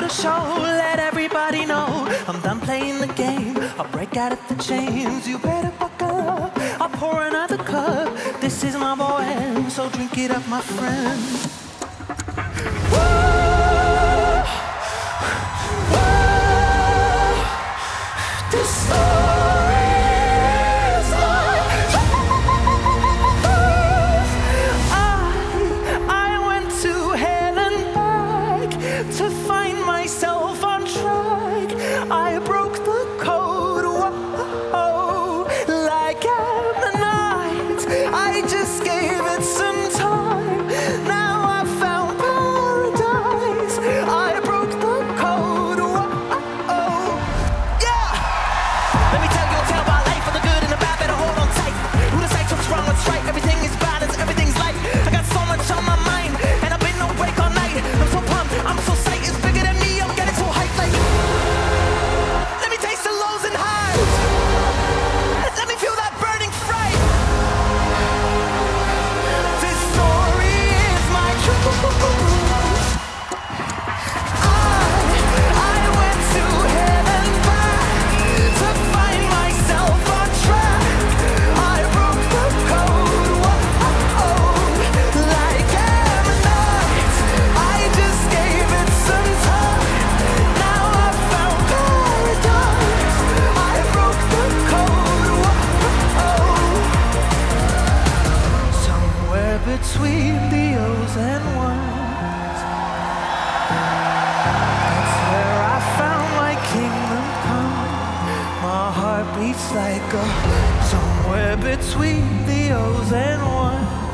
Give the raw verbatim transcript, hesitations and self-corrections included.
the show, let everybody know I'm done playing the game. I'll break out of the chains, you better buckle up. I'll pour another cup, this is my boy, so drink it up, my friend. Whoa, whoa, this story is mine. I, I went to hell and back to find myself on track. I broke the code, whoa, like ammonite. I just gave it some time. Now I found paradise. I broke the code, whoa, yeah. Let me tell you a tale about life, for the good and the bad, better hold on tight. Who decides what's wrong, what's right? Everything is balance, everything's light. I got so much on my mind, and I've been no break all night. I'm so pumped, I'm so psyched, it's bigger than me, I'm getting so hyped like. Let me taste the lows and highs. Let me feel that burning fright. This story is my truth. I, I went to hell and back to find myself on track. I broke the code, whoa, like ammonite. I just gave it some time. Now I found paradise. I broke the code, whoa, somewhere between the O's and ones. That's where I found my kingdom come. My heart beats like a somewhere between the O's and ones.